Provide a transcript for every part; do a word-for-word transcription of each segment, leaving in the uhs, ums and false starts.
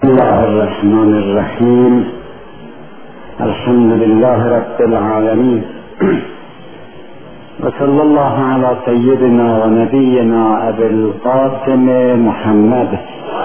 بسم الله الرحمن الرحیم. الحمد لله رب العالمین و صلی الله علی سیدنا و نبینا ابی القاسم محمد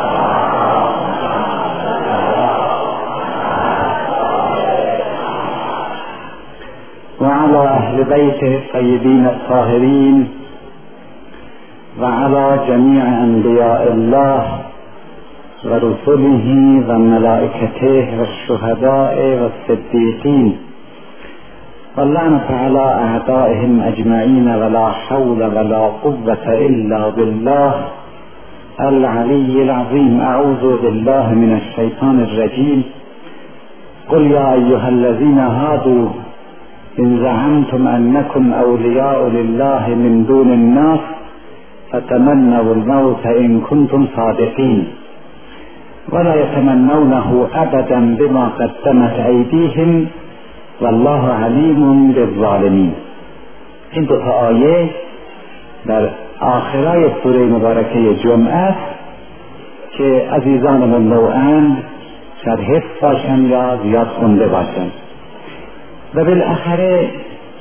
و علی اهل بیته الطیبین الطاهرین و علی جمیع انبیاء الله و رسله و ملائکته و الشهداء و الصدیقین و لعنة علی اعدائهم اجمعین ولا حول ولا قوة الا بالله العلی العظیم. اعوذ بالله من الشیطان الرجیم. قل یا ایها الذین هادوا ان زعمتم انکم اولیاء لله من دون الناس فتمنوا الموت ان کنتم صادقین ولا يتمنونه ابدا بما قدمت ایدیهم والله علیم بالظالمین. این دو تا آیه در آخرای سوره مبارکه جمعه است که عزیزان من نوعاً شاید حفظ باشند یا زیاد خونده باشند و بالاخره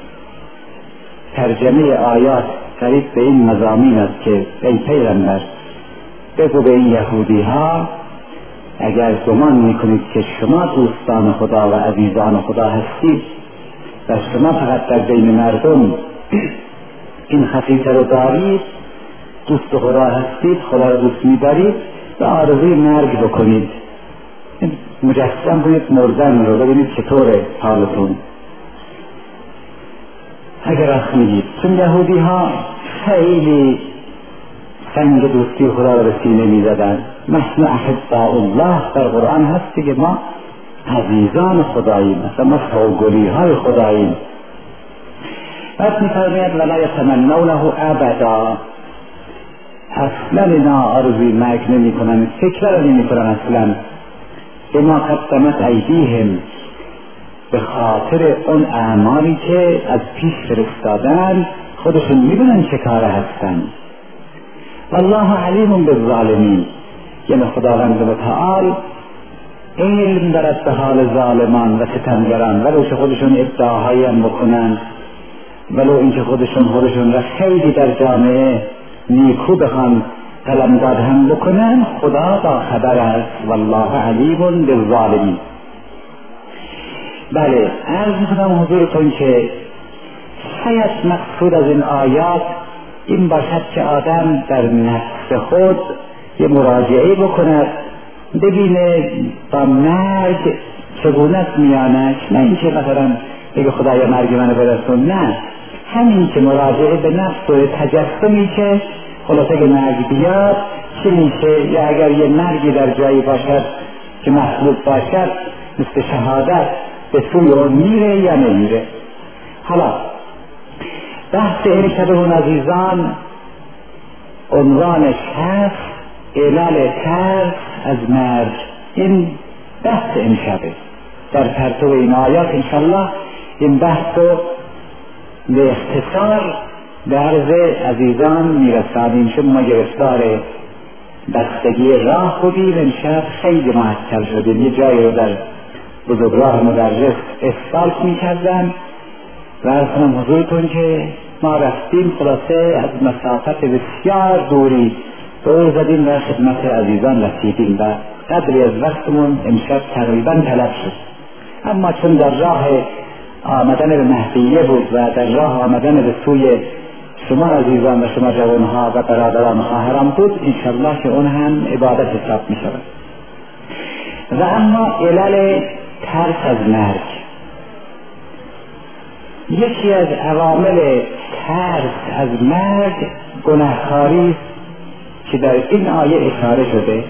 ترجمه آیات قریب به این مضامین است که ای پیغمبر بگو به این یهودی ها اگر گمان میکنید که شما دوستان خدا و عزیزان خدا هستید و شما فقط در بین مردم این خصیصه رو دارید، دوست خدا هستید، خدا رو دوست میدارید و آرزوی مرگ بکنید، مجسم کنید مردن رو، ببینید چطوره حالتون. اگر راست میگید، چون یهودی ها خیلی سنگ دوستی خدا رو به سینه میزدن. نحن احباء الله در قرآن هست که ما عزیزان خداییم، مثلا ما سوگلی های خداییم. بعد میفرماید ولا یتمنونه ابدا، اصلا اینا آرزوی مرگ نمی کنن، فکر رو نمی کنن اصلا. بما قدمت ایدیهم، به خاطر اون اعمالی که از پیش فرستادن خودشون میدونن چه کاره هستن. والله علیم بالظالمین، یعنی خداوند متعال علم دارد به حال ظالمان و ستمگران، ولو که خودشون ادعاهایی هم بکنن، ولو اینکه خودشون خودشون را خیلی در جامعه نیکو بخوان قلمداد هم بکنن، خدا با خبر است. والله علیم بالظالمین. بله، عرض میکنم حضورتون که شاید مقصود از این آیات این باشد که آدم در نفس خود یه مراجعه بکند، ببینه با مرگ چگونه است میانش، نه اینکه مثلا بگه خدایا مرگ منو برسون، نه، همین که مراجعه به نفس و تجسمی که خلاصه که مرگ بیاد چی میشه، یا اگر یه مرگی در جایی باشد که مطلوب باشد مثل شهادت به سوی اون میره یا نمیره. حالا بحث این شبهون عزیزان عنوانش هست علل ترس از مرگ. این بحث این شبه در پرتو این آیات انشالله این بحث رو به اختصار به عرض عزیزان میرسانیم، چون ما گرفتار بستگی راه بودیم، امشب خیلی معطل شدیم. یه جایی رو در بزرگراه مدرس اسفالت میکردن و عرض کنم حضورتون که ما رفتیم خلاصه از مسافت بسیار دوری دور زدیم و خدمت عزیزان رسیدیم و قدری از وقتمون امشب تقریبا تلف شد. اما چون در راه آمدن به مهدیه بود و در راه آمدن به سوی شما عزیزان و شما جوانها و برادران خواهران بود، انشالله که اون هم عبادت حساب می شود. و اما علل ترس از مرگ، یکی از عوامل ترس از مرگ گناهکاری است که در این آیه اشاره شده.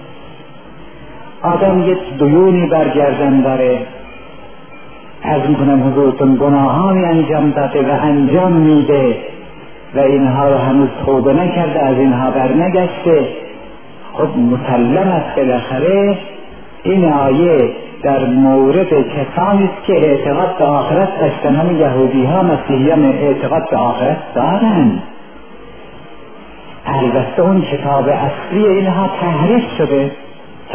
آدم یک دیونی بر گردن داره، عرض میکنم حضورتون گناهانی انجام داده و انجام میده و اینها رو هنوز توبه نکرده، از اینها بر نگشته. خب مسلم است بالاخره این آیه در مورد کسانی است که اعتقاد به آخرت داشتن. همین یهودی ها مسیحیان اعتقاد به آخرت دارن، البته اون کتاب اصلی اینها تحریف شده،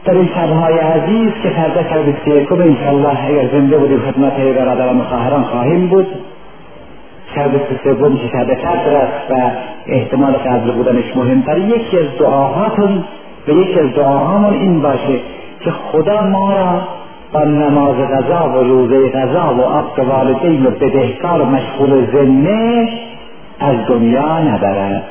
در این شبهای عزیز که فردا شب بیست و یکم انشاءالله اگر زنده بودیم خدمت برادران و خواهران خواهیم بود. شب بیست و سوم که شب قدر است و احتمال قدر بودنش مهمتر. یکی از دعاهاتون و یکی از دعاهامون این باشه که خدا ما را با نماز قضا و روزه قضا و عقد والدین و بدهکار و مشغول ذمه از دنیا نبرد.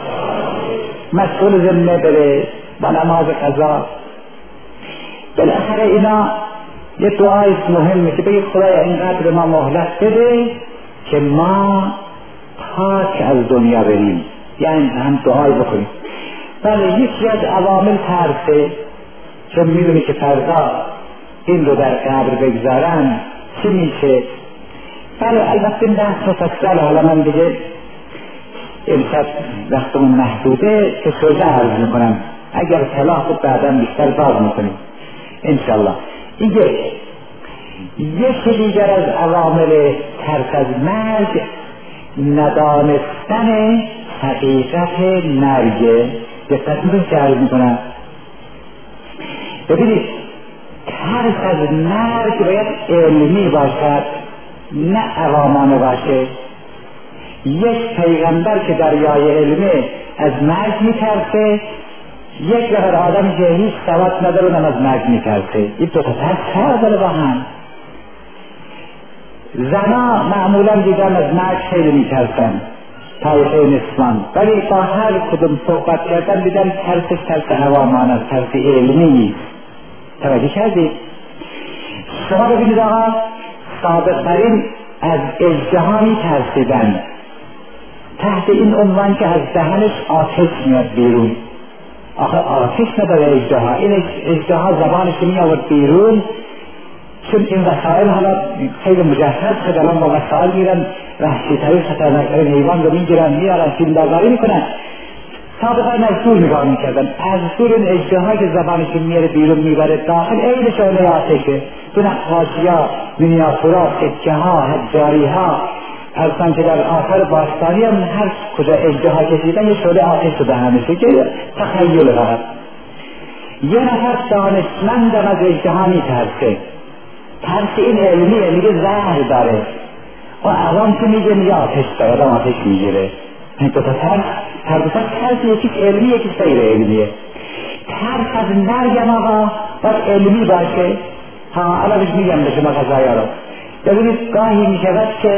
مشغول ذمه بره با نماز قضا. بالاخره اینا یه دعای مهمه که بگید خدایا اینقدر ما مهلت بده که ما پاک از دنیا بریم، یعنی هم دعای بکنیم. بله یکی از عوامل ترسه، چون میدونی که فردا این رو در قبر بگذارن چی میشه. بله البته این بحث مفصل، حالا من دیگه امشب وقتمون محدوده که شده عرض میکنم، اگر صلاح بود بعدا بیشتر باز میکنیم انشالله. یک یکی دیگر از عوامل ترس از مرگ ندانستن حقیقت مرگ. دقت میکنید که عرض میکنم، ببینید ترس از مرگ باید علمی باشد نه عوامانه باشه. یک پیغمبر که دریای علمه از مرگ میترسه، یک نفر آدمی که هیچ سواد نداره اونم از مرگ میترسه. این دو تا ترس فرق داره با هم. زنا معمولا دیدن از مرگ خیلی میترسن طایفه نسوان، ولی با هر کدوم صحبت کردن دیدن ترسش ترس عوامان است، ترس علمی نیست. توجه کردید؟ شما ببینید آقا سابقترین از اژدها میترسیدن تحت این عنوان که از دهنش آتش میاد بیرون. آخه آتش نداره اژدها، این اژدها زبانش می آورد بیرون، چون این وسایل حالا خیلی مجهز شده، الان با وسایل میرن وحشی‌ترین خطرناکترین حیوان رو میگیرن میارن فیلمبرداری میکنن. سابقا از دور نگاه میکردن، از دور این اژدها که زبانش میاره بیرون میبره داخل عین شعله آتشه. تو نقاشی‌ها، مینیاتورها، سکه‌ها، حجاری‌ها هستن که در آثار باستانی هم هر کجا اژدها کشیدن یه شعله آتش رو دهنشه که تخیل فقط. یه نفر دانشمندم از اژدها میترسه، ترس این علمیه، میگه زهر داره، و عوام که میگه میگه آتش داره، آتش میگیره. این دو تا ترس، هر دو تا ترس یکیش علمی یکیش غیر علمیه. ترس از مرگم آقا باید علمی باشه. ها الانش میگم به شما قضایا رو. ببینید گاهی میشود که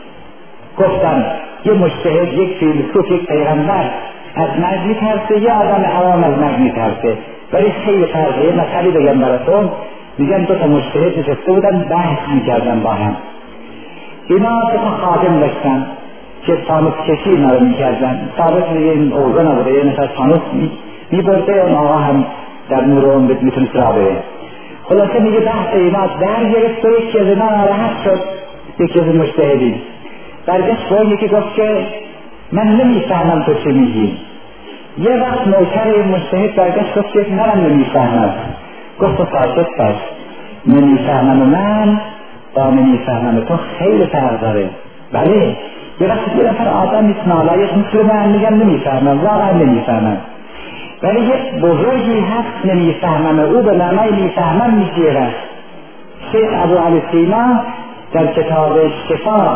گفتن یه مجتهد، یک فیلسوف، یک پیغمبر از مرگ میترسه، یه آدم عوام از مرگ میترسه، ولی خیلی فرقه. یه مثالی بگم براتون، میگن دو تا مجتهد نشسته بودن بحث میکردن با هم. اینا دو تا خادم داشتن که فانوس کشی اینا رو میکردن. ثابت دیگه این اوضاع نبوده، یه نفر فانوس میبرده، اون آقا هم در نور اون میتونست را بره. خلاصه میگه بحث اینا در گرفت و یکی از اینا ناراحت شد، یکی از مجتهدین برگشت با یکی گفت که من نمیفهمم تو چه میگی. یه وقت نوکر این مجتهد برگشت گفت که منم نمیفهمم. گفت تو ساکت باش، نمیفهمم من با نمیفهمم تو خیلی فرق داره. بله یه وقت یه نفر آدم نیست نالایق مثل من میگم نمیفهمم، واقعا نمیفهمم، ولی یه بزرگی هست نمیفهمم، او به معنای میفهمم میگیره. شیخ ابو علی سینا در کتاب شفا،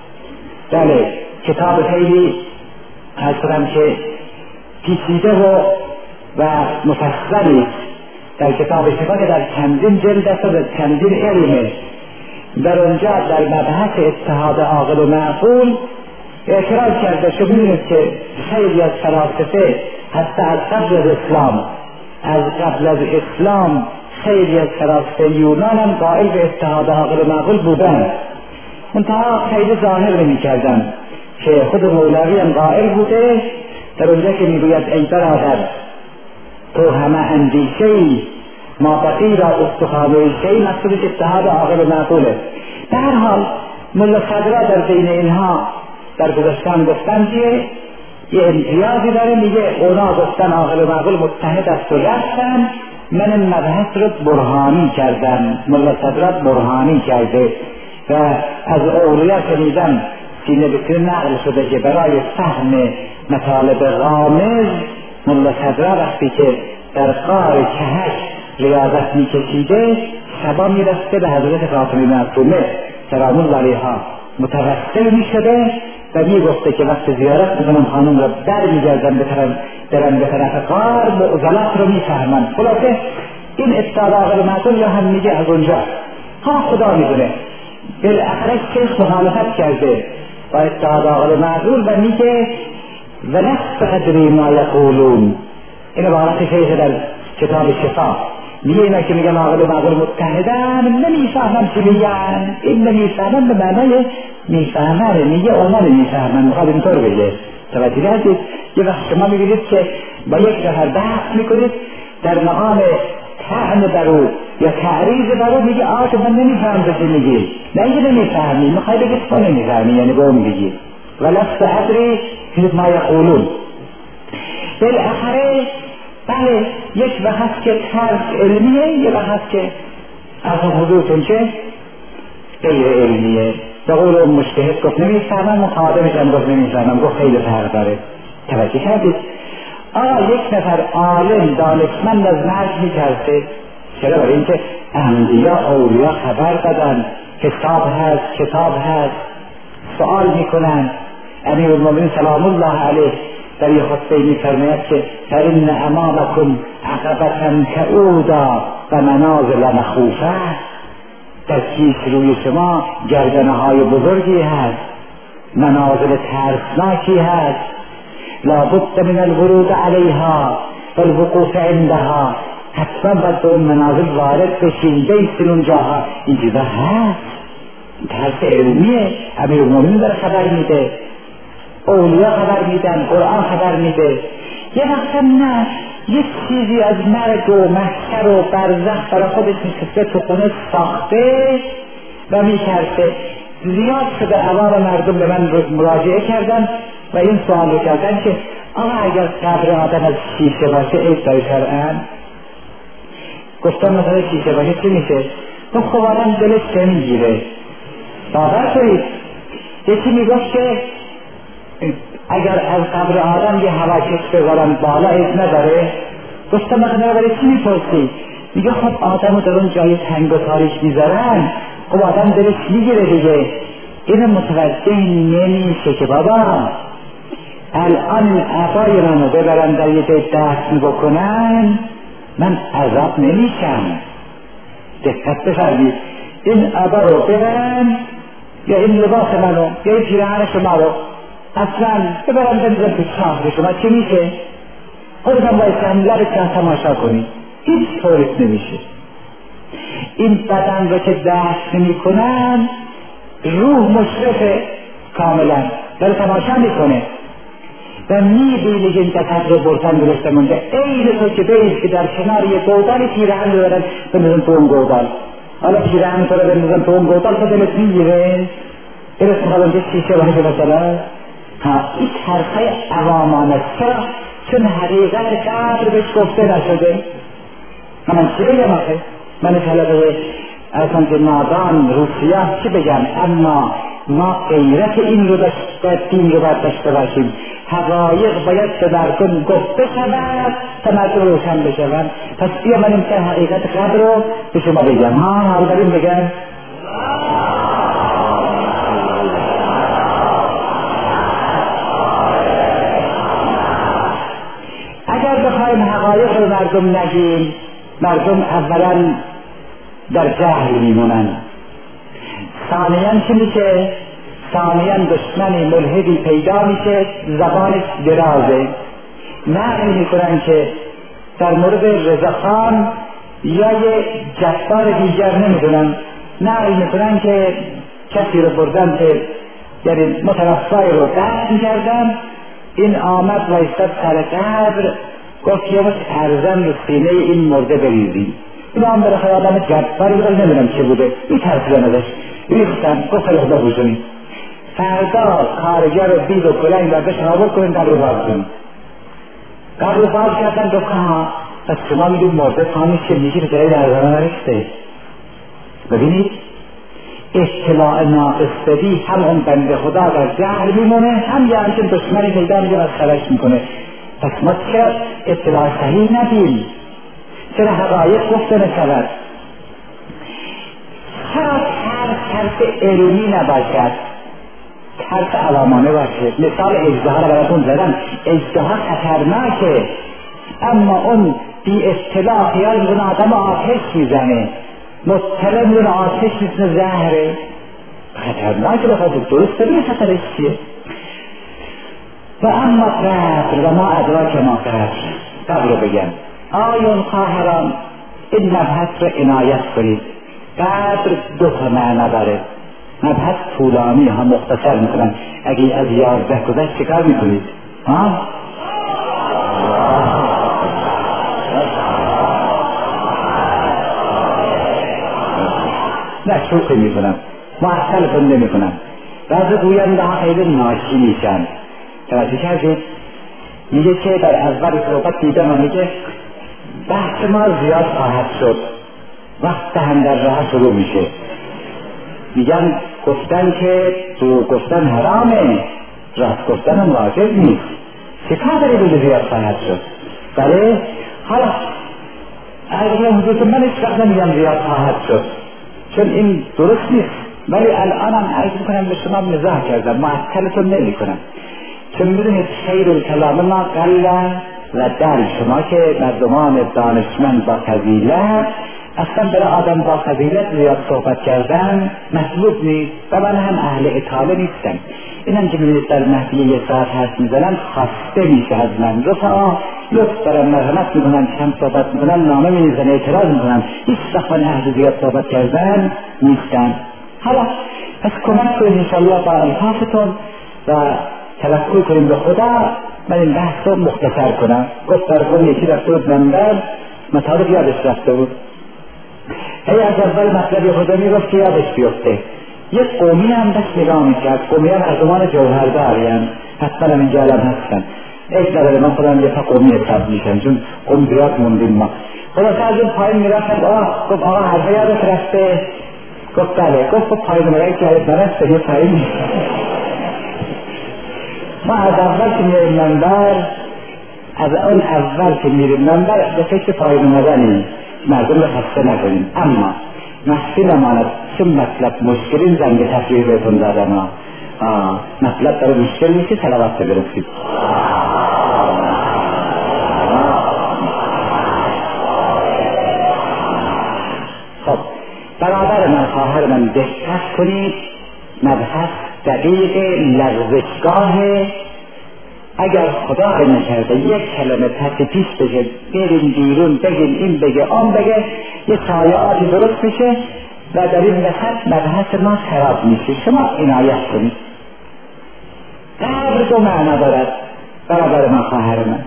بله کتاب خیلی هستم که پیچیده و و مفصلی در کتاب شفا که در چندین جلد است و در چندین علمه، در اونجا در مبحث اتحاد عاقل و معقول اعتراض کرده. شما می‌بینید که خیلی از فلاسفه حتی از قبل از اسلام از قبل از اسلام خیلی از فلاسفه یونان هم قائل به اتحاد عاقل و معقول بودن، منتها خیلی ظاهر نمی‌کردن. که خود مولوی هم قائل بوده در اونجا که میگوید ای برادر تو همه اندیشه‌ای ما بقی را استخانه شیء، مقصود اتحاد عاقل و معقوله. در هر حال ملا صدرا در بین اینها در گذشتن گفتن که یه امتیازی داره، میگه اونا گفتن عاقل و معقول متحد است و رفتن، من این مبحث رو برهانی کردم. ملا صدرا برهانی کرده و از اولیا شنیدن سینه بسیار نقل شده که برای فهم مطالب غامض ملا صدرا وقتی که در قار کهش ریاضت میکشیده شبا میرسته به حضرت فاطمه معصومه سلام الله علیها متوسل میشده و میگفته که وقت زیارت میکنم خانم را در میگردم به طرف درم به طرف غار معضلات رو میفهمم. خلاصه این استاد آقل معصوم یا هم میگه از اونجا ها خدا میدونه بالاخره شیخ مخالفت کرده با استاد آقل معصوم و میگه و لست ادری ما یقولون. این عبارت شیخ در کتاب شفا میگه اینا که میگن آقل معقول متحدن نمیفهمن چی میگن، این نمیفهمن به معنای میفهمن میگه اونا نمیفهمن میخواد اینطور بگه. توجه هستید؟ یه وقت شما میبینید که با یک نفر بحث میکنید در مقام طعن برو یا تعریض برو میگه آقا من نمیفهم چی میگی، نه اینکه نمیفهمی میخوای بگی تو نمیفهمی یعنی به اون میگی ولست ادری ما یقولون. بالاخره بله یک وقت که ترک علمیه یک وقت که از حضورتون چه غیر علمیه. به قول اون مجتهد گفت نمیفهمم مخاطبش هم گفت نمیفهمم گفت خیلی فرق داره. توجه کردید؟ آقا یک نفر عالم دانشمند از مرگ میترسه. چرا؟ برای اینکه انبیا اولیا خبر دادن حساب هست کتاب هست سوال میکنن. امیرالمومنین سلام الله علیه در یه خطبه میفرماید که فإن امامکم عقبة کعودا و منازل مخوفه، در پیش روی شما گردنه های بزرگی هست منازل ترسناکی هست لابد من الورود علیها والوقوف عندها، حتما باید به اون منازل وارد بشین بیستین اونجاها. این چیزا هست ترس علمیه. امیرالمومنین داره خبر میده اولیا خبر میدن قرآن خبر میده. یه وقتا نه یک چیزی از مرگ و محشر و برزخ برای خودش میشسته تو خونه ساخته و میکرده. زیاد شده عوام مردم به من مراجعه کردن و این سوال رو کردن که آقا اگر قبر آدم از شیشه باشه عیب داره شرعاً؟ گفتم مثلا شیشه باشه چی میشه؟ تو خب آدم دلش نمیگیره. باور کنید یکی میگفت که اگر از قبر آدم یه هواکش بذارن بالا عیب نداره. گفتم مثلا برای چی میپرسی؟ میگه خب آدمو در اون جای تنگ و تاریک میذارن خب آدم دلش میگیره دیگه. اینو متوجه نمیشه که بابا الان عبای منو ببرن در یه جای دست بکنن من عذاب نمیشم. دقت بفرمید این عبا رو ببرن یا این لباس منو یا این پیراهن شما رو اصلا ببرم بنزم تو چاه شما چه میشه؟ خودتان باید هم لب چاه تماشا کنی هیچ طورت نمیشه. این بدن رو که دست نمی کنن روح مشرفه کاملا داره تماشا میکنه و میبینی که این تطب رو برسن درسته مونده. این تو که بیش که در کنار یه گودال پیراهن رو دارن بنزم تو اون گودال. حالا پیراهن تو رو بنزم تو اون گودال تو دلت میگیره درست میخواد که شیشه باشه مثلا. ها این حرفای عوامان است. چرا؟ چون حقیقت قبر بهش گفته نشده. من چی بگم آخه؟ من طلبه اصلا که نادان روسیه چی بگم؟ اما ما غیرت این رو داشت دین رو باید داشته باشیم. حقایق باید به مردم گفته شود تا مردم روشن بشون. پس بیا من این که حقیقت قبر رو به شما بگم. ها حال داریم بگم حقایق رو مردم نگیم مردم اولا در جهل میمونن. ثانیاً چی میشه؟ ثانیاً دشمن ملحدی پیدا میشه زبانش درازه نقل میکنن که در مورد رضاخان یا یه جبار دیگر نمیدونن نقل میکنن که کسی رو بردن که یعنی متوفای رو دفن کردن. این آمد و ایستاد سر قبر گفت یه وقت ارزن رو سینه این مرده بریزیم. این هم برای آدم جباری رو نمیدونم چه بوده این ترسیدن ازش ریختن گفت خیلی خدا بوشونی فردا کارگر رو دید و کلنگ و بهش نابود کنیم قبر رو باز کنیم. قبر رو باز کردن گفت ها پس شما میدون مرده خامی چه میگی به جایی در زمان نرسته. ببینید اطلاع ناقص بدی هم اون بنده خدا در جهل میمونه هم یه همچین دشمنی پیدا میگه و خرش میکنه. پس ما چرا اطلاع صحیح ندیم؟ چرا حقایق گفته نشود؟ چرا ترس ترس علمی نباشد؟ ترس علامانه باشه. مثال اژدها را براتون زدم. اژدها خطرناکه، اما اون بی اطلاع خیال میکنه آدم آتش میزنه، مطلع میکنه آتش میزنه زهره. خطرناکه. بخواد درست ببینه خطرش چیه. و اما قدر و ما ادراک ما قدر. قدر رو بگم آیون خواهران این مبحث رو عنایت کنید. قدر دو تا معنی داره. مبحث طولانی ها، مختصر میکنن. اگه از یازده گذشت چکار میکنید؟ ها؟ نه شوخی میکنم، معطل بنده میکنم. بعضی گوینده ها خیلی ناشی میشن. توجه کردید؟ میگه که در اول صحبت دیدم و میگه بحث ما زیاد خواهد شد، وقت هم در راه شروع میشه. میگن گفتن که تو گفتن حرامه، راست گفتن هم واجب نیست. چه کار داری بگه زیاد خواهد شد؟ بله حالا اگر حضورت من هیچ وقت نمیگم زیاد خواهد شد، چون این درست نیست. ولی الان هم عرض میکنم به شما مزاح کردم، معطلتون نمی کنم. چون میدونید خیر الکلام ما قل و در شما که مردمان دانشمند با فضیلت، اصلا برای آدم با فضیلت زیاد صحبت کردن مطلوب نیست و من هم اهل اطاله نیستم. اینم که میدونید در محفل یه ساعت حرف میزنن خواسته میشه از من. رفعا لطف دارن، مرحمت میکنن، چند صحبت میکنن، نامه میزنن، اعتراض میکنن. هیچ وقت من اهل زیاد صحبت کردن نیستم. حالا پس کمک کنید انشاءالله با الحافتون و توکل کنیم به خدا. من این بحث رو مختصر کنم. گفت در خود یکی رفته بود منبر، مطالب یادش رفته بود. هی از اول مطلبی خدا میگفت که یادش بیفته. یک قومی هم دست نگاه میکرد. قومی هم مردمان جوهرداریم، حتما هم اینجا هم هستن. ایک نداره، من خودم یه پا قومی حساب میشم چون قوم زیاد موندیم ما. خلاصه از اون پایین میرفتن. آه گفت آقا حرفه یادت رفته؟ گفت بله. گفت خب پایین مرایی که یادت نرفته یه پایین. ما از اول که میریم منبر، از اون اول که میریم منبر به فکر پایین اومدنیم، مردم رو خسته نکنیم. اما محفل امانت چون مطلب مشکلی زنگ تفریح بهتون دادم. مطلب برای مشکل نیستی، صلوات برسید. خب برادر من، خواهر من، دقت کنید. مبحث دقیق لغزشگاه. اگر خدا نکرده یک کلمه پس پیش بشه، بریم بیرون بگیم این بگه آن بگه، یه سایعاتی درست میشه و در این وسط مبحث ما خراب میشه. شما عنایت کنید. قبر دو معنا دارد برادر من، خواهر من.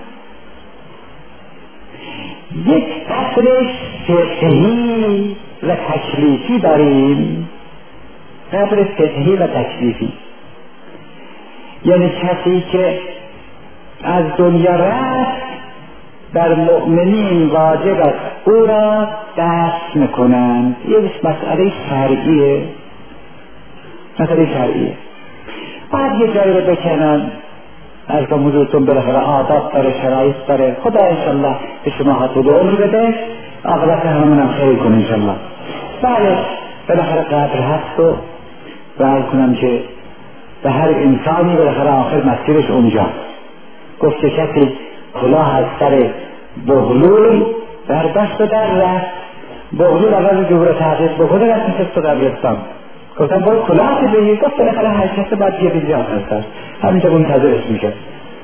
یک قبرش فقهی و تکلیفی داریم. قبر فقهی و تکلیفی یعنی کسی که از دنیا رفت، در مؤمنین واجب است او را دفن میکنند. یه مسئله شرعیه، مسئله شرعیه. بعد یه جایی رو بکنن، از که حضورتون بالاخره آداب داره، شرایط داره. خدا انشالله به شما حاطب عمر بده، عاقبت همونم خیر کن انشالله. بله بالاخره قبر هست و باید کنم که به هر انسانی بالاخره آخر مسیرش اونجا. گفت که کسی کلاه از سر بغلول برداشت و در رفت. بغلول اول جبر تحقیق بکنه رفت نشست و قبرستان. گفتم باید کلاه بگیر. گفت بالاخره هر کسی باید یه بیجا هست، همینجا منتظرش میشه.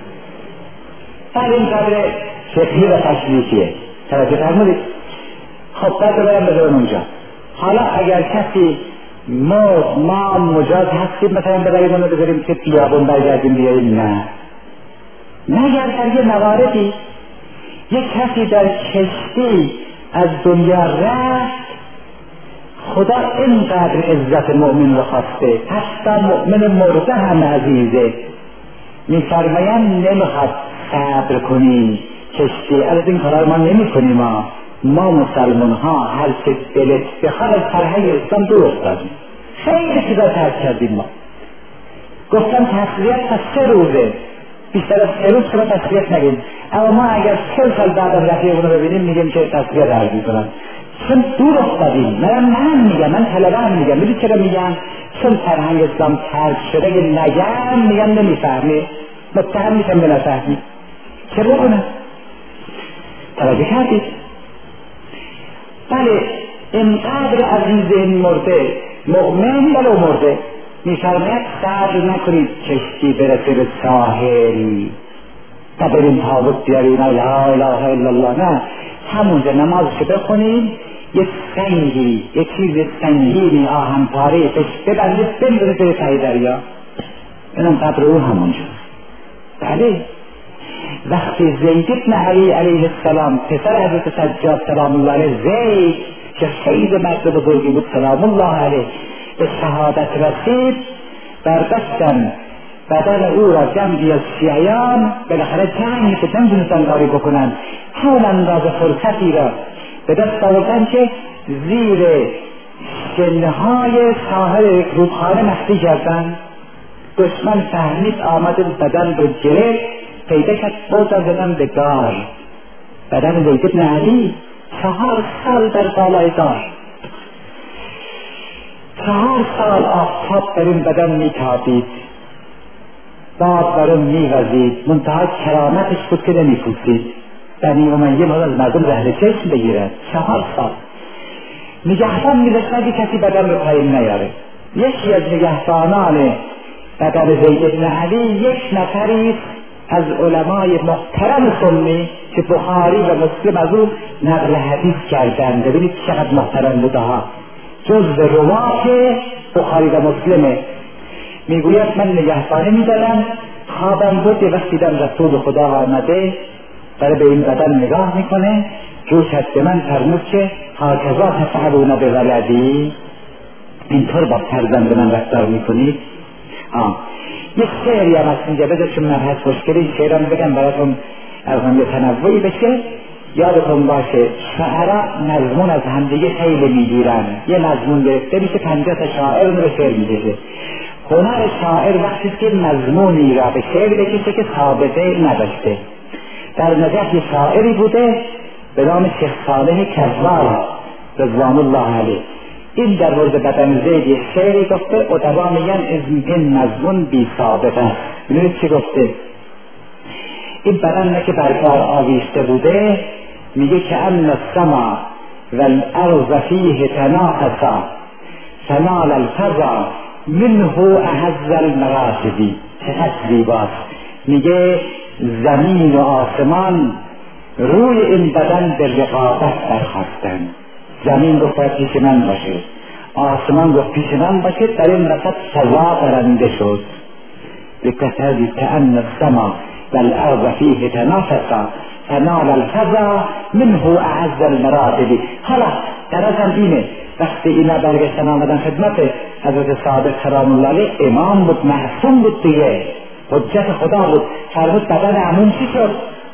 این قدر فقهی و تشریفیه. توجه فرمودید؟ خب بعد برم بذارم اونجا. حالا اگر کسی ما ما مجاز هستیم مثلا بذاریم اونو بذاریم که بیابون برگردیم بیاییم، نه مگر در یه مواردی یک کسی در کشتی از دنیا رفت، خدا اینقدر عزت مؤمن رو خواسته، حتی مؤمن مرده هم عزیزه. میفرمایم نمیخواد صبر کنیم کشتی از این کارا ما نمی کنیم. ما ما مسلمان ها هر چه دلت بخواد از فرهنگ اسلام دور افتادیم، خیلی چیزا ترک کردیم. ما گفتم تسلیت تا سه روزه، بیشتر از سه روز شما تسلیت نگید. اما ما اگر چل سال بعد از رفیقمون رو ببینیم میگیم که تصویر درد میکنن، چون دور افتادیم. من من میگم، من طلبه میگم، میدونی چرا میگم؟ چون فرهنگ اسلام ترک شده، اگه نگم میگم نمیفهمی، متهم میشم به نفهمی. چه بکنم؟ توجه کردید؟ بله، اینقدر عزیز این مرده، مؤمن ولو مرده، میفرماید صبر نکنید کشتی برسه به ساحل تا بریم تابوت بیاریم لا اله الا الله. نه، همونجا نمازشو بخونید، یه سنگی، یه چیز سنگینی آهن پاره پش ببندید بمیرید به ته دریا. اینم قبر او همونجا. بله، وقتی زید ابن علی علیه السلام پسر حضرت سجاد سلام الله علیه، زید که خیلی مرد بزرگی بود سلام الله علیه، به شهادت رسید، برداشتن بدن او را جمعی از شیعیان، بالاخره جنگ که نمیتونستن کاری بکنن، همون اندازه فرصتی را به دست آوردن که زیر شنهای ساحل رودخانه مخفی کردن. دشمن فهمید، آمد بدن رو گرفت، پیدا کرد، بردن زدن به دار. بدن زید ابن علی چهار سال در بالای دار، چهار سال آفتاب در این بدن میتابید، باد بر اون میوزید، منتها کرامتش بود که نمیپوسید. بنی امیه باید از مردم رهل چشم بگیرد. چهار سال نگهبان میذاشت اگه کسی بدن رو پایین نیاره. یکی از نگهبانان بدن زید ابن علی یک نفری از علمای محترم سنی که بخاری و مسلم از او نقل حدیث کردند. ببینید چقدر محترم بوده ها، جز روات بخاری و مسلمه. میگوید من نگهبانی میدادم، خوابم بود، یه وقت دیدم رسول خدا آمده، برای به این بدن نگاه میکنه، جو شد به من فرمود که هاکذا تفعلون بولدی، اینطور با فرزند من رفتار میکنید. آه یک شعری هم هست اینجا، بذار چون مبحث مشکلی این شعرم بگم براتون از هم یه تنوعی بشه. یادتون باشه شعرا مضمون از همدیگه خیلی میگیرن، یه مضمون گرفته میشه پنجاه تا شاعر رو شعر میکشه. هنر شاعر وقتی که مضمونی را به شعر بکشه که ثابته نداشته. در نجف یه شاعری بوده به نام شیخ صالح کذاب رضوان الله علیه، این در مورد بدن زید یه شعری گفته، ادبا میگن این مضمون بی ثابت است. ببینید چی گفته؟ این بدن نه که برکار آویسته بوده، میگه که ان السما والارض فیه تناقصا فنال الفضا منه اهز المراتبی. چقدر زیباست. میگه زمین و آسمان روی این بدن به رقابت برخاستن. زمین گفت باید پیش من باشه، آسمان گفت پیش من باشه، در این رسط فضا برنده شد. بکتازی که ان السما والارض فیه تنافسا فنال الفضا منه اعز المراتب. حالا درازم اینه، وقتی اینا برگشتن آمدن خدمت حضرت صادق سلام الله علیه، امام بود، معصوم بود دیگه، حجت خدا بود، فرمود بدن عموم چی شد؟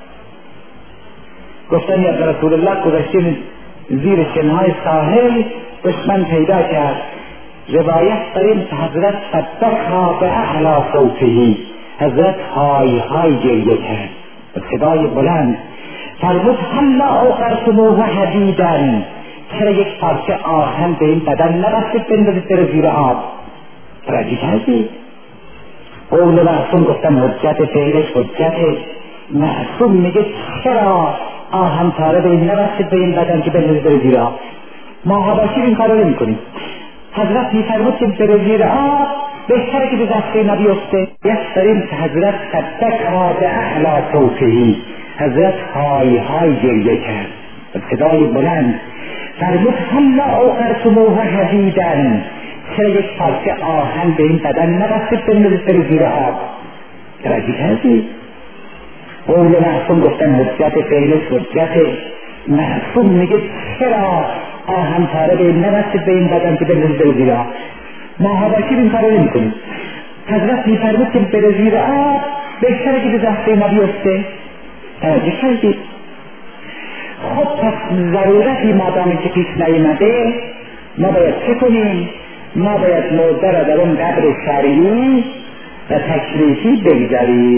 گفتن یا رسول الله گذاشتیم زیر شنهای ساحل، دشمن پیدا کرد. روایت داریم که حضرت صدقها به اعلی صوتهی، حضرت های های گریه کرد به صدای بلند، فرمود هلا اوقرتموه حدیدن، چرا یک پارچه آهن به این بدن نبستید بندازید بره زیر آب؟ توجه کردید؟ قول معصوم گفتم حجت، فعلش حجت. معصوم میگه چرا آهن تاره به این نبستید به این بدن که بندازید بره زیر آب؟ ما حباشیر این کارو نمی کنیم. حضرت میفرمود که بره زیر آب بهتره که به دسته نبی افته. یک داریم که حضرت صدقها به اعلی صوتهی، حضرت های های گریه کرد به صدای بلند، فرمود هلا اوقرتموه حدیدن، چرا یک پارچه آهن به این بدن نبستید بندازید بره زیر آب؟ توجه کردید؟ قول معصوم گفتن حجت، فعلش حجت. معصوم میگه چرا آهن تاره به این نبستید به این بدن که بندازید بره زیر آب؟ ما حباشیر این کارو نمی کنیم. حضرت میفرمود که بره زیر آب بهتره که به دسته نبی افته. توجه کردید؟ خب پس ضرورتی مادامی که پیش نیامده، ما باید چه کنیم؟ ما باید مرده را در اون قبر شرعی و تکلیفی بگذاریم.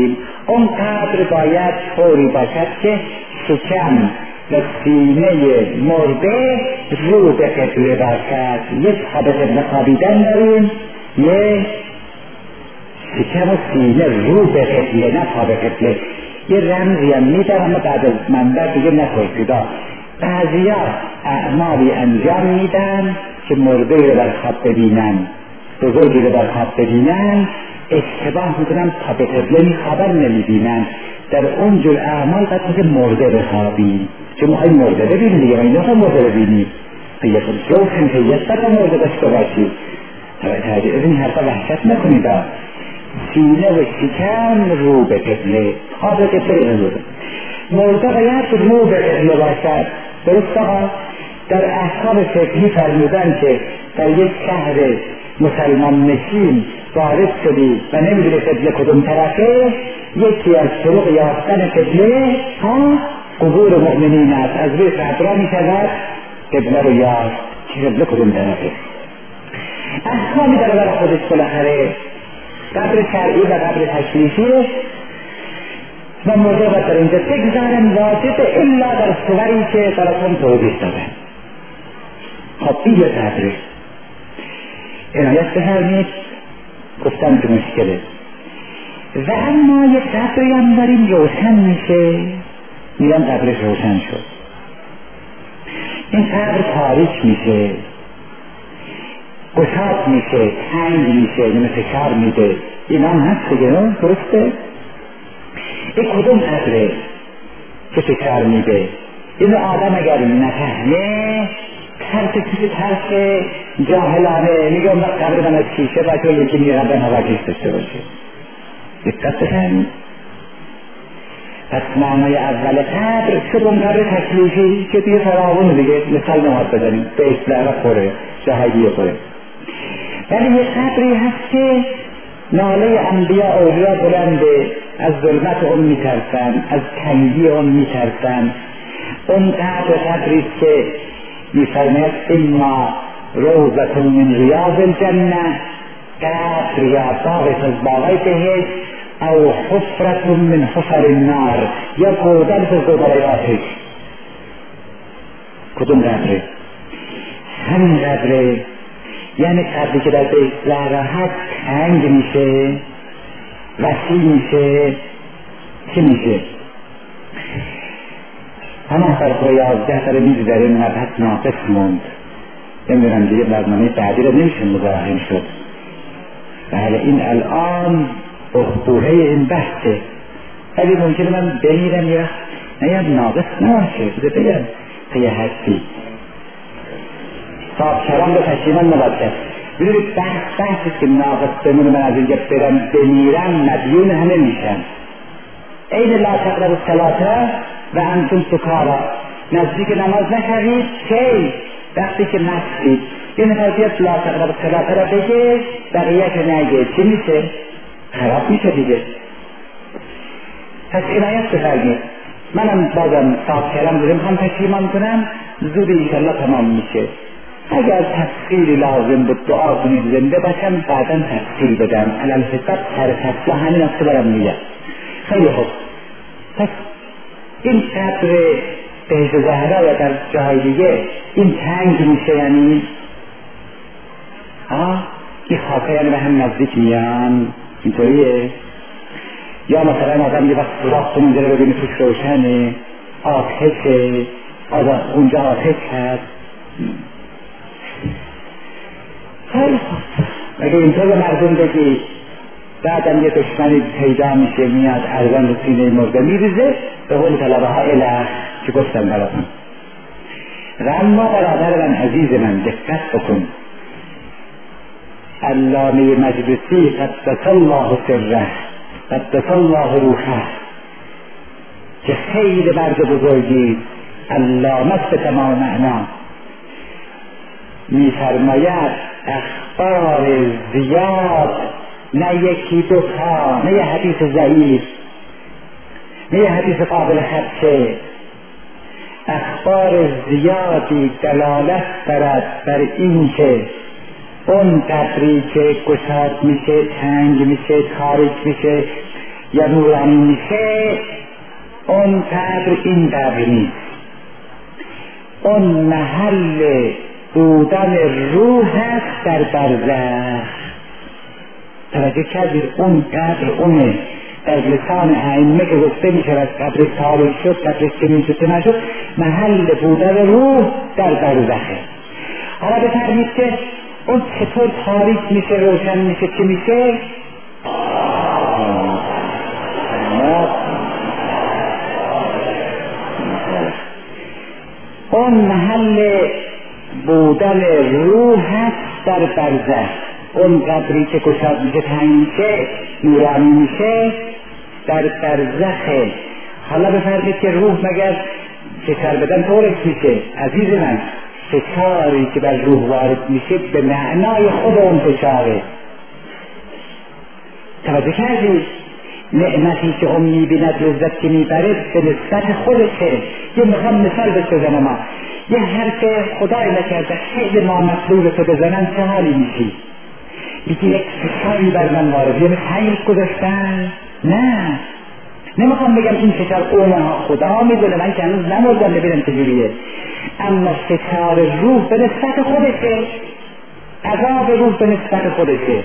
اون قدر باید طوری باشد که شکم و سینه مرده رو به قبله باشد. یک پا به قبله خوابیدن داریم، یک شکم و سینه رو به قبله، نه پا به قبله. یه رمزی هم میدم اما بعد از منبر دیگه نپرسیدا. بعضیا اعمالی انجام میدن که مرده رو بر خواب ببینن، بزرگی رو بر خواب ببینن، اشتباه میکنن، پا به قبله میخوابن نمیبینن. در اون جور اعمال باید مثل مرده بخوابی، چون ما این مرده ببینیم دیگه، این دفعه مرده ببینیم دیگه خود روشن که یک دفعه مرده داشته باشی. توجه از این حرفا وحشت نکنید. سینه و شکم رو به قبله، خواب به قبله رو مرده باید رو به قبله باشد. درست آقا در احکام فقهی فرمودن که در یک شهر مسلمان نشین وارد شدی و نمیدونی قبله کدوم طرفه، یکی از طرق یافتن قبله ها قبور مؤمنین است. از روی قبرها می شود قبله رو یافت که قبله کدوم طرفه. احکامی در بر خودش بالاخره قبر شرعی و قبر تشریفی و مرده و در اینجا بگذارم واجبه الا در صوری که براتون توضیح دادم. خب این یه قبره عنایت بفرمید، گفتم که مشکله. و اما یک قبری هم داریم روشن میشه، میرم قبرش روشن شد، این قبر تاریک میشه، گشاد میشه، تنگ میشه، یعنی فشار میده. این هم هست دیگه، درسته؟ این کدوم قبره که فشار میده؟ این آدم اگر نفهمه ترک چیزی ترک جاهلانه میگه اون وقت قبر من از شیشه باشه و یکی میگه قبر نواکش داشته باشه. دقت بفرمید. پس معنای اول قبر شد اون قبر تکلیفی که دیگه فراوون دیگه مثال نماد بزنیم به اصلاح خوره، جاهدیه خوره. ولی یه قبری هست که ناله انبیاء اولیا بلنده، از ظلمت اون میترسن، از تنگی اون میترسن. اون قبر قبری که میفرماید اما روضة من ریاض الجنه، قبر یا باغ از باغای بهشت، او حفرة من حفر النار، یا گودل از گودلای آتش. کدوم قبره؟ همین قبره، یعنی قبری که در بیت راحت تنگ میشه، وسیع میشه. چی میشه؟ همه فرق یازده سر میز در این مبحث ناقص موند. نمیدونم دیگه برنامه بعدی رو نمیشه مزاحم شد. بله این الان اخبوره این بحثه، ولی ممکنه من بمیرم یا نیم ناقص نباشه. بده بگم تا یه حدی صاحب کرام به پشیمان نباید. ببینید بحث بحثی که ناقص بمونه، من از اینجا برم بمیرم مدیون همه میشم. عین لا تقربوا الصلاة و انتم سکارا، نزدیک نماز نشوید کی؟ وقتی که مستید. یه نفر بیاد لا تقربوا الصلاة را بگه بقیه که نگه، چی میشه؟ خراب میشه دیگه. پس عنایت بفرمایید. منم بازم صاحب کردم دارم هم پشیمان کنم، زود انشالله تمام میشه. اگر تفصیلی لازم بود دعا کنید زنده باشم، بعدا تفصیل بدم. علال حساب سر تفصیل همین اصلا برم میگم. خیلی خوب. پس این قبر بهشت زهرا یا در جای دیگه این تنگ میشه، یعنی آه این خاکه یعنی به هم نزدیک میان، اینطوریه. یا مثلا آدم یه وقت سراخ کنه اونجا رو ببینه توش روشنه، آتشه، آدم اونجا آتش هست. خیلی خوب. اگه اینطور به مردم بگی بعدم یه دشمنی پیدا میشه میاد ارزان رو سینه مرده میریزه، به قول طلبه ها اله که گفتم براتون. و اما برادر من عزیز من دقت بکن، علامه مجلسی قدس الله سره قدس الله روحه که خیلی مرد بزرگی علامه به تمام معنا میفرماید اخبار زیاد، نه یکی دو تا، نه یه حدیث ضعیف، نه یه حدیث قابل خدشه، اخبار زیادی دلالت دارد بر این که اون قبری که گشاد میشه، تنگ میشه، تاریک میشه، یا نورانی میشه اون قدر این قدر نیست. اون محل بودن روح هست در برزخ. توجه کردید؟ اون قدر اونه در لسان ائمه که گفته می شود قدر تاریک شد، قدر چنین شد که نشد، محل بودن روح در برزخه. حالا بفرمید که اون چطور تاریک میشه، روشن میشه، چی میشه؟ اون محل بودن روح هست در برزخ. اون قدری که گشاد میشه، تنگ میشه، نورانی میشه، در برزخه. حالا بفرمید که روح مگر فشار بدن طورش میشه؟ عزیز من، فشاری که بر روح وارد میشه به معنای خود اون فشاره. توجه کردید؟ نعمتی که اون میبیند، لذت که میبره به نسبت خودشه. یه میخوام مثال بزنم، ما یه حرف خدای نکرده خیلی نامطلوب تو بزنن چه حالی میشی؟ یکی یک فشاری بر من وارد، یه مثل گذاشتن. نه، نمیخوام بگم این فشار اونها، خدا میدونه، من که هنوز نمردم ببینم چجوریه. اما فشار روح به نسبت خودشه، عذاب روح به نسبت خودشه.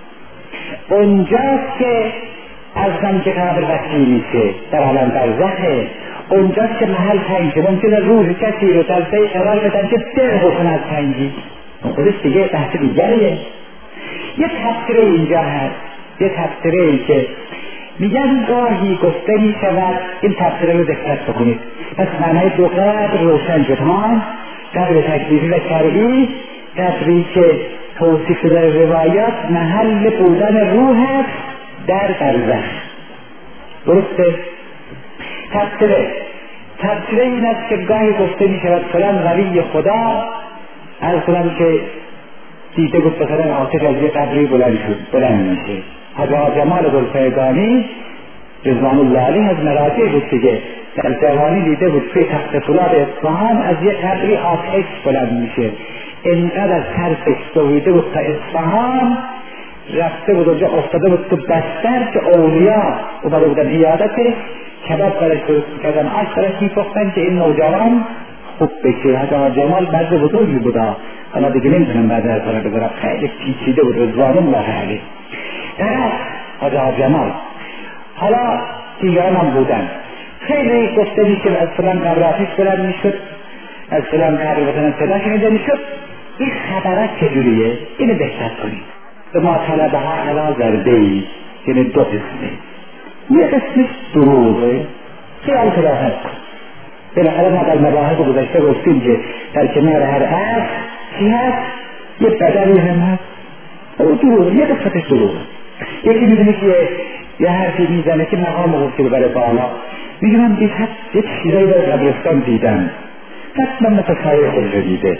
اونجاست که از هم که قبر وسیع میشه در عالم برزخه. اونجاست که محل تنگه. ممکنه روح کسی رو تلفه قرار بدن که دل بکنه از تنگی، اون خودش دیگه بحث دیگریه. یه تفسیره اینجا هست، یه تفسیره ای که میگن گاهی گفته می شود، این تفسیره رو دقت بکنید. پس معنای دو قدر روشن شد ها، قدر تکلیفی و شرعی، قدری که توصیف در روایات محل بودن روح هست در برزخ. درسته؟ تفسیره تفسیره این است که گاهی گفته می شود فلان ولی خدا هر فلان که دیده گفت بخیرن آتش از یه قدری بلند شد، بلند میشه. حضرت جمال گلفیگانی رضوان الله علیه از مراجع بود دیگه، در جوانی دیده بود توی تخت فولاد اصفهان از یه قدری آتش بلند میشه. اینقدر از ترسش دویده بود تا اصفهان رفته بود، اونجا افتاده بود تو بستر که اولیا اومده بودن عیادتش، کباب برش درست میکردن، آش برش میپختن که این نوجوان خوب بشه. حضرت جمال مرد بزرگی بودا، حالا دیگه نمیتونم بعد از طرف بذارم، خیلی پیچیده بود رضوان الله علیه. طرف حضرت جمال حالا دیگران هم بودن، خیلی گفته میشه از فلان قبر آتش بلند میشد، از فلان قبر مثلا صدا شنیده میشد. این خبرات چجوریه؟ اینو بهتر کنید. به ما طلبه ها علا زرده ای، یعنی دو قسمه. یه قسمش دروغه، خیال خلافت کن. بالاخره ما در مباحث گذشته گفتیم که در کنار هر اصل چی هست؟ یه بدلی هم هست. او دروغه، یه قسمتش دروغه. یکی میدونه که یه حرفی میزنه که مقام گفتی ببره بالا، میگه من دیشب یک چیزایی در قبرستان دیدم، حتما متخیل خود رو دیده.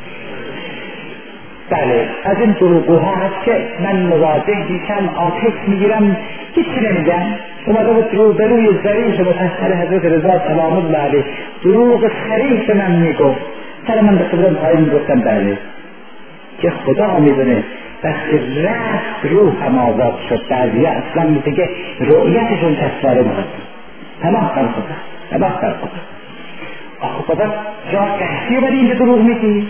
بله، از این دروغوها هست که من مواجه میشم، آتش میگیرم، هیچی نمیگم. اومده بود رو به روی ظریف مطهر حضرت رضا سلام الله علیه دروغ خریف من میگفت، سر من به قدرم پایی میگفتم بله، که خدا میدونه وقتی رفت روح هم آزاد شد. بعضی ها اصلا میگه که رؤیتشون کسواره بود، تمام بر خدا، تمام بر خدا. آخه خدا جا قحطی بری اینجا دروغ میگی؟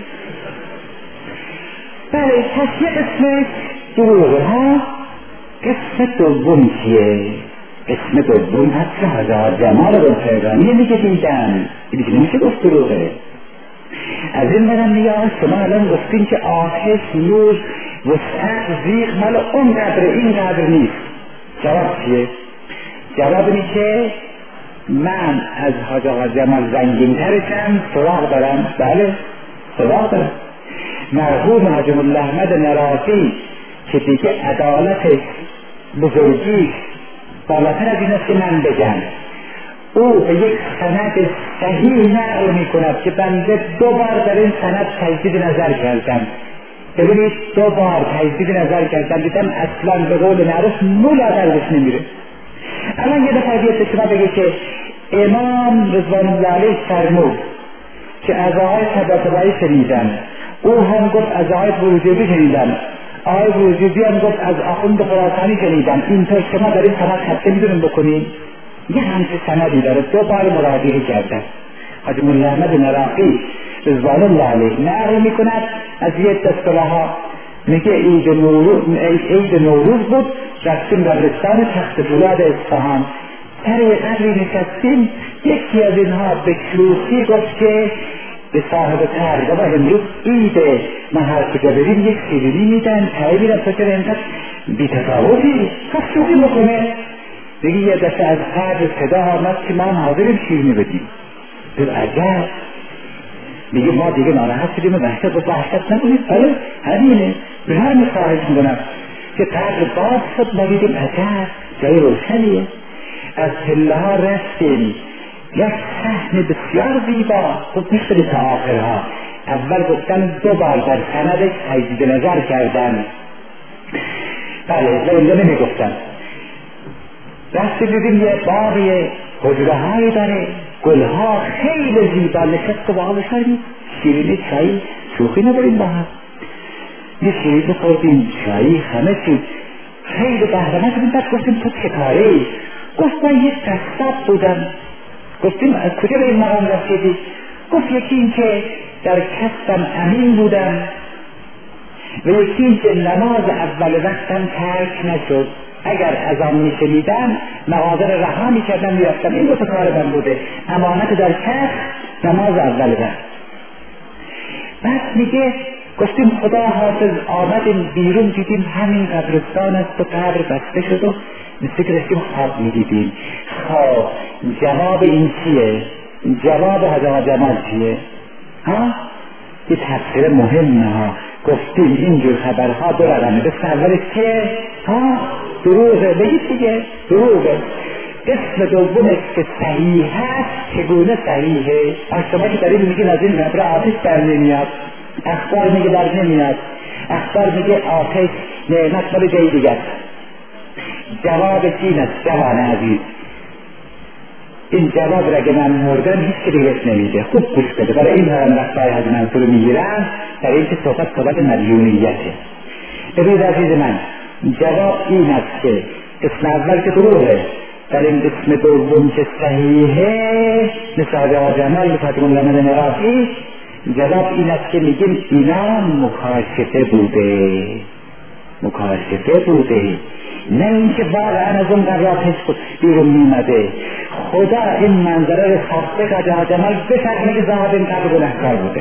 بله، پس یه قسمت دروغه ها. قسم دوم چیه؟ قسم دوم هست که حضرت جمال گلفیگانی میگه دیدن، این دیگه نمیشه گفت دروغه. از این برم میگه شما الان گفتین که آتش، نور، وسعت، زیغ مال اون قدر این قدر نیست. جواب چیه؟ جواب اینه که من از حضرت جمال زنگین ترشم، سراغ دارم. بله سراغ دارم. مرحوم حاج الله احمد نراسی که دیگه عدالتش، بزرگیش بالاتر از این است که من بگم، او به یک سند صحیح نقل می کند که بنده دو بار در این سند تجدید نظر کردم. ببینید دو بار تجدید نظر کردم، دیدم اصلا به قول معروف مولا دردش نمیره. الان یه دفعه بیاد شما بگه که امام رضوان الله علیه فرمود که از آقای طباطبایی شنیدم، او هم گفت از آقای بروجردی شنیدم، آقای بوجودی هم گفت از آخوند خراسانی شنیدم اینطور شما در این سند خطه میدونیم بکنیم. یه همچه سندی داره، دو بار مراجعه کردن. حاجی مولا احمد نراقی رضوان الله علیه نقل میکند از یک دستگاه میگه عید نوروز عید نوروز بود، رفتیم قبرستان تخت فولاد اصفهان، سر قبری نشستیم، یکی از اینها به شوخی گفت که به صاحب ترجمه امروز عید ما هر کجا بریم یک شیرینی میدن، تایی میدن تو چرا اینقدر بی‌تفاوتی خب شوخی بکنه. دیگه یه دفعه از قبر صدا آمد که ما هم حاضریم شیرینی بدیم. دل عجب، میگه ما دیگه ناراحت شدیم و وحشت و وحشت نکنید. آره همینه، به هر میخواهش میکنم که قبر باز شد، ما دیدیم عجب جای روشنیه. از پله ها رفتیم، یک صحن بسیار زیبا، خب میشتری تا آخرها. اول گفتن دو بار در سندش تجدید نظر کردن، بله اینجا نمی گفتن. رفتیم دیدیم یه باقی حجره هایی داره، گلها خیلی زیبا، نشست و با هم بشاریم شیرینی چایی شوخی نداریم با هم، یه شیرینی خوردیم چایی همه چیز خیلی بهرمند شدیم. بعد گفتیم تو چه کاری؟ گفت من یک قصاب بودم. گفتیم از کجا به این مقام رسیدی؟ گفت یکی این که در کسبم امین بودم و یکی این که نماز اول وقتم ترک نشد، اگر از آن می شنیدم مغازه را رها می کردم می رفتم. این دو تا کار من بوده، امانت در کسب، نماز اول وقت. بعد میگه گفتیم خدا حافظ، آمدیم بیرون دیدیم همین قبرستان است و قبر بسته شد و مثل که رسیم خواب می دیدیم. خواب جواب این چیه؟ جواب حضرت جمال چیه؟ ها؟ یه تفسیر مهمه ها. گفتیم اینجور خبرها دو رقمه، دست اولش چیه؟ ها؟ دروغه، بگید دیگه دروغه. قسم دومش که صحیح هست چگونه صحیحه؟ شما که دارید میگین از این قبر آتش در نمیاد، اخبار میگه در نمیاد، اخبار میگه آتش نعمت مال جای دیگر. جواب این است جوان عزیز، این جواب را که من مردم هیچ که دیگه نمیده. خوب گوش بده، برای این هم وقتهای از منصور میگیرم، در این که صحبت صحبت مدیونیته. ببینید عزیز من، جواب این است که قسم اول که دروغه، در این قسم دوم که صحیحه مثل حضرت جمال فاطمه الله نراقی، جواب این است که میگیم اینا مکاشفه بوده، مکاشفه بوده، نه اینکه واقعا از اون قراتش بیرون میمده. خدا این منظره رو ساخته که حضرت جمال بفهمه که صاحب این قبر گنهکار بوده.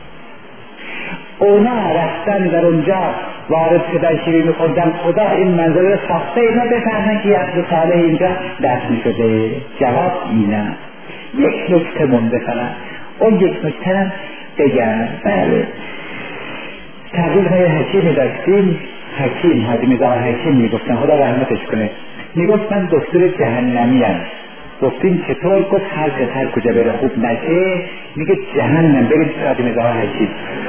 اونا رفتن در اونجا وارد شدن شیرینی خوردن، خدا این منظره رو ساخته اینا بفهمن که عبد صالح اینجا دفن شده. جواب اینه. یک نکته مونده فقط، اون یک نکته هم بگم. بله تقریبا های حکیمی داشتیم، حکیم حاجی میرزا حکیم میگفتن خدا رحمتش کنه، میگفت من دکتر جهنمی ام. گفتیم چطور؟ گفت هر کس هر کجا بره خوب نشه میگه جهنم، بریم حاجی میرزا حکیم.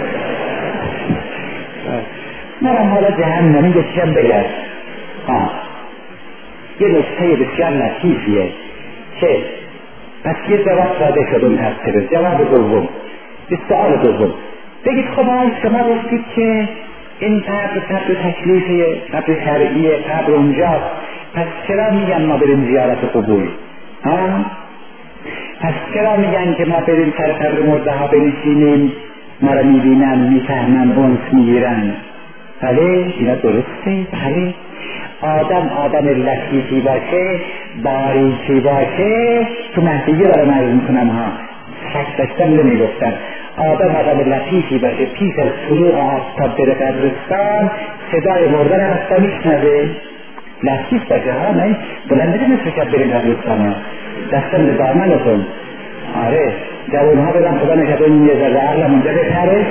منم حالا جهنمی گفتیم بگرد. ها یه نکته بسیار لطیفیه که پس یه جواب ساده شد اون تفسیر. جواب دوم، به سؤال دوم بگید خب شما گفتید که این قبر قبر تکلیفیه، قبر شرعیه، قبر اونجاست، پس چرا میگن ما بریم زیارت قبور؟ ها؟ پس چرا میگن که ما بریم سر قبر مرده ها بنشینیم، ما را میبینن، میفهمن، اونس میگیرن؟ بله اینا درسته. بله آدم آدم لطیفی باشه، باریکی باشه، تو مهدیگی دارم عرض میکنم ها، شک داشتم نمیگفتن، آدم آدم لطیفی باشه، پیش از طلوع آفتاب بره قبرستان صدای مردن هستا میشنوه، لطیف باشه ها، نه بلند نگه مثل شب بریم قبرستان ها، دستم به دامنتون. آره جوان ها بدم خدا نکده این یه ذره عقلم اونجا بهتره.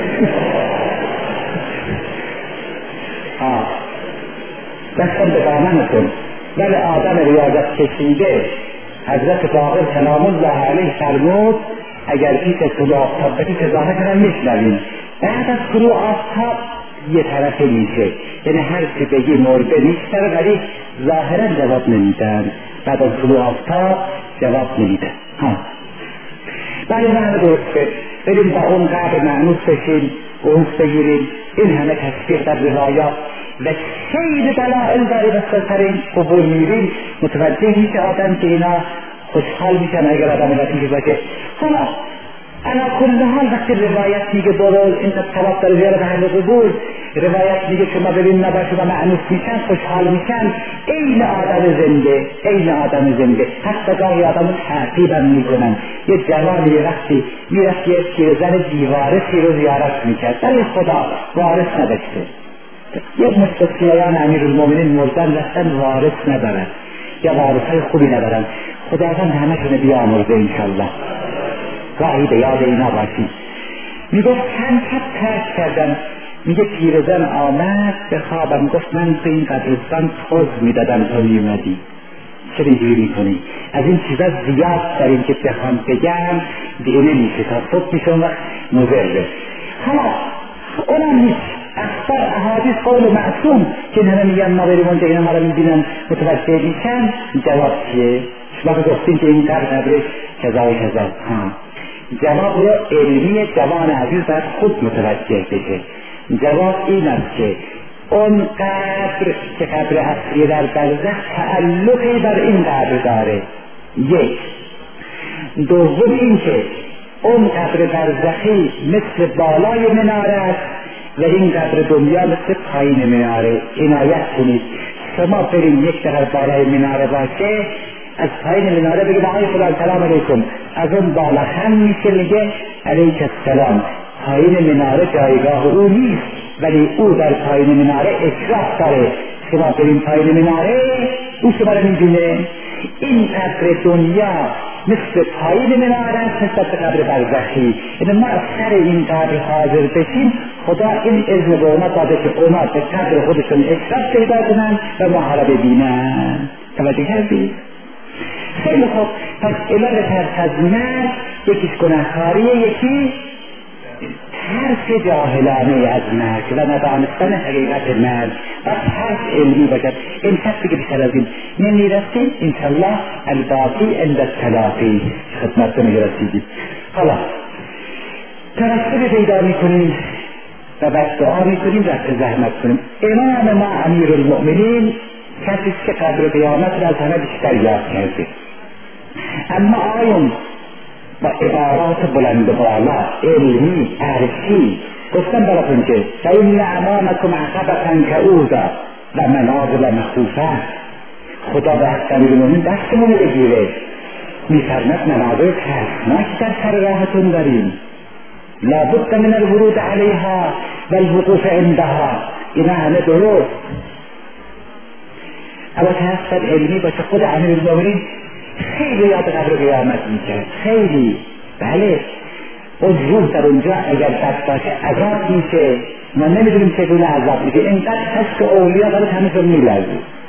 آه دستم به دامنتون. ولی آدم ریاضت کشیده حضرت باقر سلام الله علیه فرمود اگر پیش طلوع آفتاب بگی که ظاهر کنم میشنویم، بعد از طلوع آفتاب یه طرفه میشه، یعنی هر چی بگی مرده میشنوه ولی ظاهرا جواب نمیدن، بعد از طلوع آفتاب جواب نمیدن. ها بله نه درسته، بریم با اون قبر معنوس بشیم، اونس بگیریم، این همه تصدیق در روایات، و خیلی دلائل داره و سر این قبول میریم متوجه میشه آدم که اینا خوشحال میشن اگر آدم لطیفی باشه. حالا علا کل حال وقتی روایت میگه برو این طرف داره زیاره به همه قبول، روایت میگه شما ببین نباشه و معنوس میشن خوشحال میشن، این آدم زنده این آدم زنده. حتی گاهی آدم رو تعقیبم میکنن. یه جوانی وقتی میرفت یه پیرزن بیوارثی رو زیارت میکرد، برای خدا وارث نداشته. یه مستقیان امیرالمومنین مردن رفتن وارث ندارن یا وارثای خوبی ندارن. خداوند همشون بیامرزه انشالله. گاهی به یاد اینا باشی. میگفت چند شب ترک کردم. میگه پیرزن آمد به خوابم گفت من تو این قبرستان پوز میدادم تو میومدی، چرا اینجوری میکنی؟ از این چیزا زیاد داریم که بخوام بگم دیگه نمیشه تا صبح میشه وقت مضره. حالا اونم نیست اخبار احادیث قول معصوم که همه میگن ما بریم اونجا اینا ما رو میبینن متوجه میشن. جواب چیه؟ شما گفتین که این قبر قبره کذا و کذا. ها جواب رو علمی جوان عزیز باید خود متوجه بشه. جواب این است که اون قبر که قبر اصلی در برزخ تعلقی بر این قبر داره. یک. دوم این که اون قبر برزخی مثل بالای مناره است و این قبر دنیا مثل پایین مناره. عنایت کنید شما بریم یک طرف بالای مناره باشه، از پایین مناره بگید آقای فلان سلام علیکم، از اون بالا هم میشه میگه علیک السلام. پایین مناره جایگاه او نیست ولی او در پایین مناره اشراف داره. شما بریم پایین مناره او شما رو میدونه. این قبر دنیا مثل پایین مناره است نسبت به قبر برزخی. یعنی ما از سر این قبر حاضر بشیم خدا این اذن به اونا داده که اونا به قبر خودشون اشراف پیدا کنن و ما را ببینن. توجه کردید؟ خیلی خوب. پس علت ترس از مرگ یکیش گناهکاریه، یکی ترس جاهلانه از مرگ و ندانستن حقیقت مرگ و ترس علمی باشد. این ترس که بیشتر از این نمیرسیم انشالله الباقی عند التلاقی خدمت نمیرسیدیم. حالا توسل پیدا میکنیم و بعد دعا میکنیم رفت زحمت کنیم. امام ما امیرالمؤمنین کسی که قدر قیامت را از همه بیشتر یاد کرده، اما آیون با عبارات بلند بالا علمی عرشی گفتن براتون که فإن أمامكم عقبة كؤودا و منازل مخوفة. خدا به حق امیرالمؤمنین دستمون بگیره میفرمد مناظر ترسناک در سر راهتون داریم، لابد من الورود علیها و الوقوف عندها. اینا همه درست اما تحصیل علمی باشه. خود امیرالمؤمنین خیلی یاد قبر قیامت میکرد، خیلی. بله اون روح در اونجا اگر بد باشه عذاب میشه، ما نمیدونیم چگونه عذاب میشه. اینقدر هست که اولیا داره همیشه میلرزه.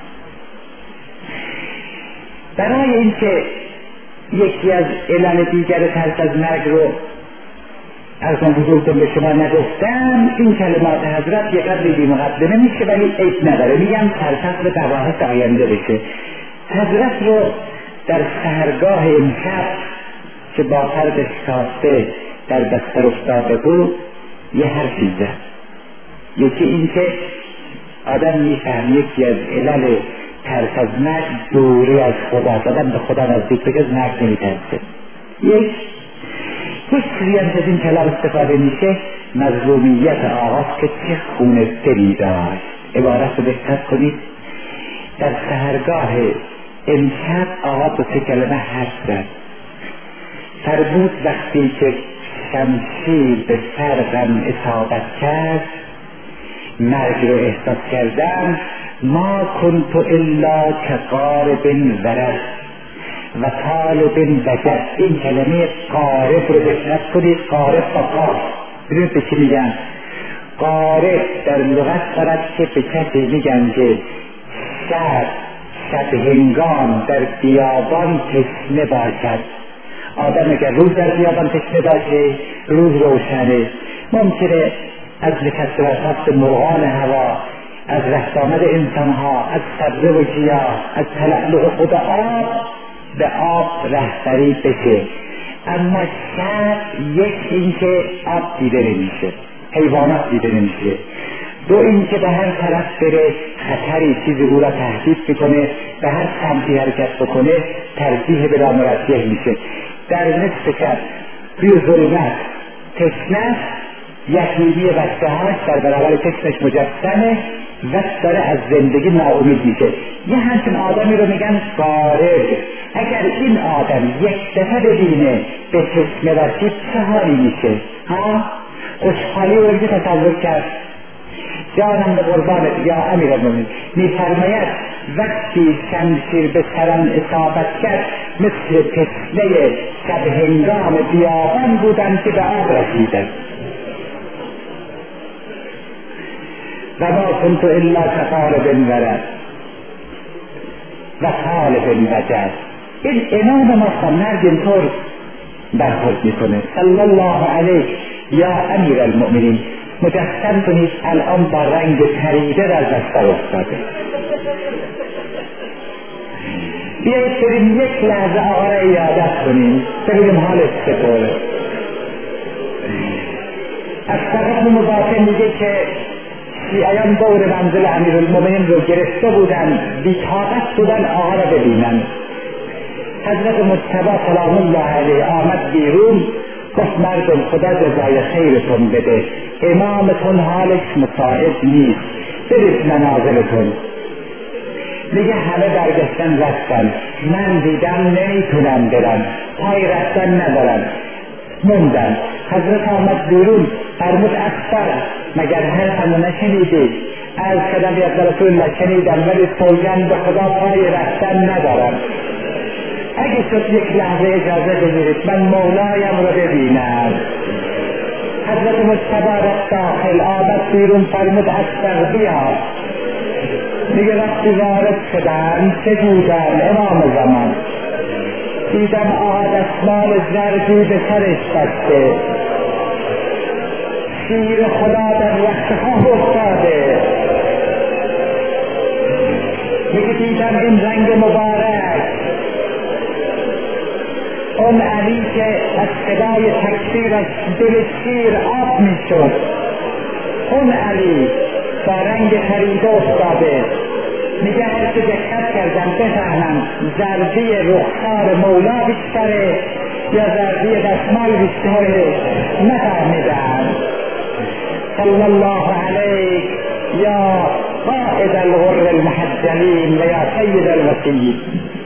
برای اینکه یکی از علل دیگر ترس از مرگ رو از من بزرگتون به شما نگفتم، این کلمات حضرت یه قدری بی مقدمه میشه ولی عیب نداره، میگم ترس به مباحث آینده بشه. حضرت رو در سحرگاه امشب که با فردش کاسته در بستر افتاده بود یه حرفی زد. یکی این که آدم میفهم یکی از علل ترس از مرگ دوری از خدا، آدم به خدا نزدیک بگه از مرگ نمیترسه. یک یک چیزی هم از این کلام استفاده میشه، مظلومیت آغاز که چه خونه دلی داشت. عبارت رو دقت کنید، در سحرگاه امشب آقا با سه کلمه حرف زد. فرمود وقتی که شمشیر به سرم اصابت کرد مرگ رو احساس کردم، ما کنت الا کقارب ورد و طالب وجد. این کلمه قارب رو دقت کنید، قارب با قاف. ببینید به چی میگن؟ قارب در لغت دارد که به کسی میگن که شب شب هنگام در بیابان تشنه باشد. آدم اگر روز در بیابان تشنه باشه روز روشنه، ممکنه از کثرت مرغان هوا، از رفت آمد انسان ها، از سبزه و گیاه، از تلألؤ خدا آب به آب رهبری بشه. اما شب یک این که آب دیده نمیشه، حیوانات دیده نمیشه، دو این که به هر طرف بره خطری چیزی او را تهدید بکنه، به هر سمتی حرکت بکنه ترجیح به راه مرجح میشه. در نصف شب توی ظلمت تشنه یتیمی بچه‌هاش در برابر چشمش مجسمه و داره از زندگی ناامید میشه. یه همچین آدمی رو میگن فارغ. اگر این آدم یک دفعه ببینه به چشمه رسید چه حالی میشه؟ ها؟ خوشحالی رو میشه تصور کرد. جانم به قربانت یا امیرالمومنین میفرماید وقتی شمشیر به سرم اصابت کرد مثل تشنه شب هنگام بیابان بودم که به آب رسیدم و ما کنت الا کطالب ورد و طالب وجد. این امام ما مرد اینطور برخورد میکنه. صلی الله علیه یا امیرالمومنین. مجسم کنید الان با رنگ پریده در دست افتاده. بیایید بریم یک لحظه آقا را ایادت کنیم ببینیم حالش چطوره. از طرف مباطن میگه که شیعیان دور منزل امیرالمومنین رو گرفته بودن، بی‌طاقت بودن آقا را ببینن. حضرت مجتبی سلام الله علیه آمد بیرون، گفت مردم خدا جزای خیرتون بده، امامتون حالش مساعد نیست، برید منازلتون. میگه همه برگشتن رفتن، من دیدم نمیتونم برم، پای رفتن ندارم، موندم. حضرت آمد بیرون فرمود اکبر مگر حرفمو نشنیدی؟ از کدم یا رسول الله شنیدم ولی سوگند به خدا پای رفتن ندارم. اگه شد یک لحظه اجازه بگیرید من مولایم رو ببینم. حضرت مجتبی رفت داخل، آمد بیرون فرمود اکبر بیا. میگه وقتی وارد شدم چه دیدم امام زمان؟ دیدم آقا دستمال زردی به سرش بسته، شیر خدا در رختها افتاده. میگه دیدم این رنگ مبارک، اون علی که از صدای تکبیرش دل شیر آب میشد، اون علی با رنگ خریده افتاده. میگه هر که دقت کردم بفهمم زردی رخسار مولا بیشتره یا زردی دستمال بیشتره، نفهمیدم. صلی الله علیه یا قائد الغر المحجلین و یا سید الوسیین.